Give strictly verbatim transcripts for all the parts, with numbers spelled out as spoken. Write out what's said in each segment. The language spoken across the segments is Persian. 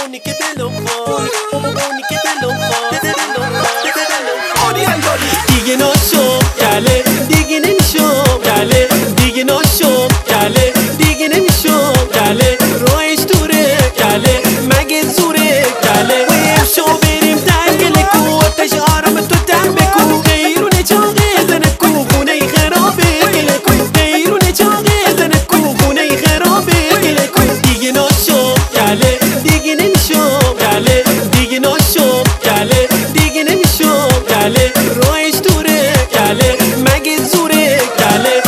اونی که دلم خواست، اونی که دلم خواست، دلم خواست، دلم خواست. دیگه ناشم کله، دیگه نمیشم کله، دیگه ناشم کله، دیگه نمیشم کله. راهش دوره کله، مگه زوره کله. شو بریم تنگل کو، آتش آرام تو تن بکو. غیرونه چاقه زنت کو، خونه خرابه گله کو. غیرونه چاقه زنت کو، خونه خرابه گله کو. دیگه ناشم کله، دیگه نمیشم کله، دیگه ناشم کله، دیگه نمیشم کله. راهش دوره کله، مگه زوره کله.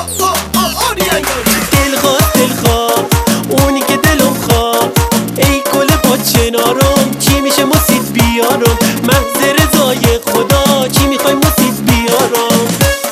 دل خواست دل خواست اونی که دلم خواست. ای گل با چنارم چی میشه مسید بیارم. محض رضای خدا چی میخوای مسید بیارم.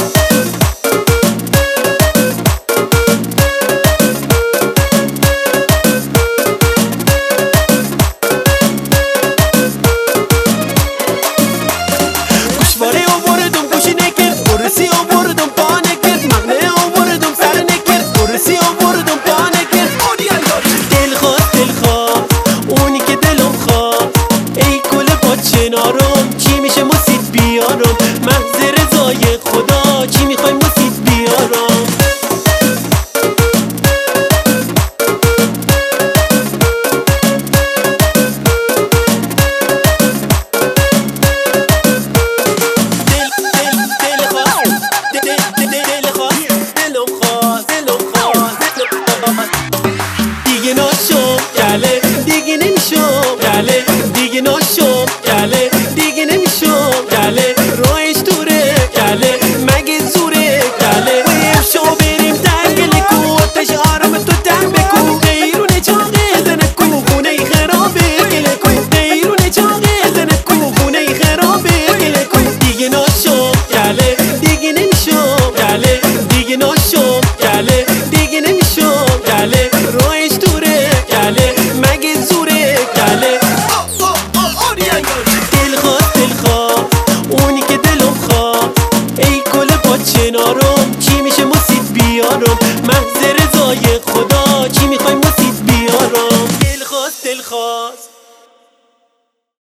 گوشواره آوردم گوش نکرد، برسی آوردم پا نکرد. مغنه آوردم سر نکرد، برسی آوردم پا نکرد. دل خواست دل خواست اونی که دلم خواست. ای گل با چنارم چی میشه مسید بیارم. محض رضای خدا چی میخوای مسید بیارم. دیگه ناشم کله، دیگه نمیشم کله، دیگه ناشم کله، دیگه نمیشم کله. راهش دوره کله، مگه زوره کله. شو بریم تنگل کو، آتش آرام تو تن بکو. غیرونه چاقه زنت کو، خونه خرابه گله کو. غیرونه چاقه زنت کو، خونه خرابه گله کو. دیگه ناشم کله، دیگه نمیشم کله، دیگه ناشم کله، دیگه نمیشم کله. راهش دوره کله، مگه زوره کله. دل خواست دل خواست اونی که دلم خواست. ای گل با چنارم چی میشه مسید بیارم. محض رضای